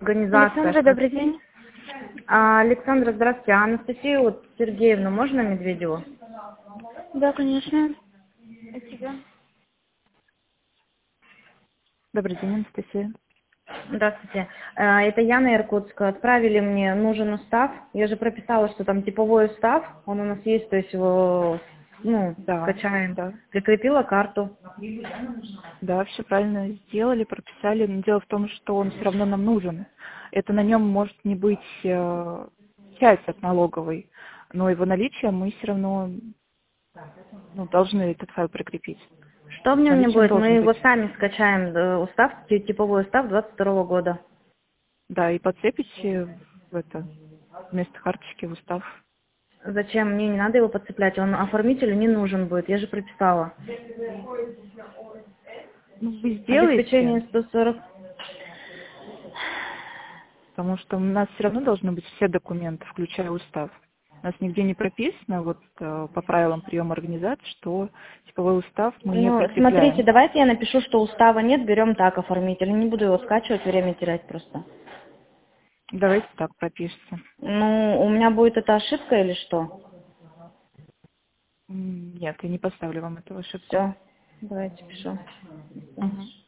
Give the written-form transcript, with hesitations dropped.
Организация. Александра, добрый день. Александра, здравствуйте. А Анастасию вот, Сергеевну можно Медведеву? Да, конечно. Спасибо. Добрый день, Анастасия. Здравствуйте. Это Яна Иркутска. Отправили мне нужен устав. Я же прописала, что там типовой устав. Он у нас есть, то есть его Да, скачаем. да. Прикрепила карту. Да, все правильно сделали, прописали. Но дело в том, что он все равно нам нужен. Это на нем может не быть часть от налоговой, но его наличие мы все равно должны этот файл прикрепить. Что в нем не Наличие он будет? Мы должен его быть. сами скачаем. Устав, типовой устав 22 года. Да, и подцепите вместо карточки в устав. Зачем? Мне не надо его подцеплять. Он оформителю не нужен будет. Я же прописала. Вы Обеспечение сделаете, 140. потому что у нас все равно должны быть все документы, включая устав. У нас нигде не прописано, по правилам приема организации, что типовой устав мы не Смотрите, прикрепляем. давайте я напишу, что устава нет, берем так оформитель. Не буду его скачивать, время терять просто. Давайте так пропишется. У меня будет эта ошибка или что? Нет, я не поставлю вам эту ошибку. Все, давайте пишу. Мгм.